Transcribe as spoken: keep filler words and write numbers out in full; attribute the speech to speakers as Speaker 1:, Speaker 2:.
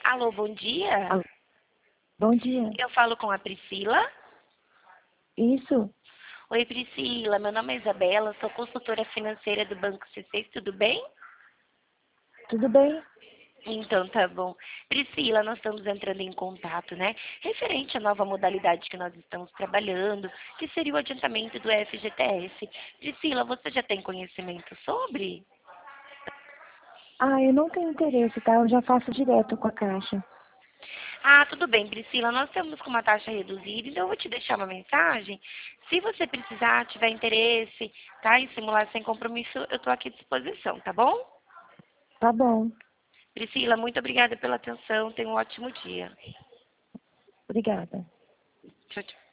Speaker 1: Alô, bom dia.
Speaker 2: Alô. Bom dia.
Speaker 1: Eu falo com a Priscila.
Speaker 2: Isso,
Speaker 1: Oi, Priscila. Meu nome é Isabela, sou consultora financeira do Banco C seis, tudo bem?
Speaker 2: tudo bem?
Speaker 1: Então, tá bom. Priscila, nós estamos entrando em contato, né? Referente à nova modalidade que nós estamos trabalhando, que seria o adiantamento do F G T S. Priscila, você já tem conhecimento sobre?
Speaker 2: Ah, eu não tenho interesse, tá? Eu já faço direto com a Caixa.
Speaker 1: Ah, tudo bem, Priscila. Nós estamos com uma taxa reduzida, então eu vou te deixar uma mensagem. Se você precisar, tiver interesse, tá? Em simular sem compromisso, eu estou aqui à disposição, tá bom?
Speaker 2: Tá bom,
Speaker 1: Priscila, muito obrigada pela atenção. Tenha um ótimo dia.
Speaker 2: obrigada.
Speaker 1: Tchau, tchau.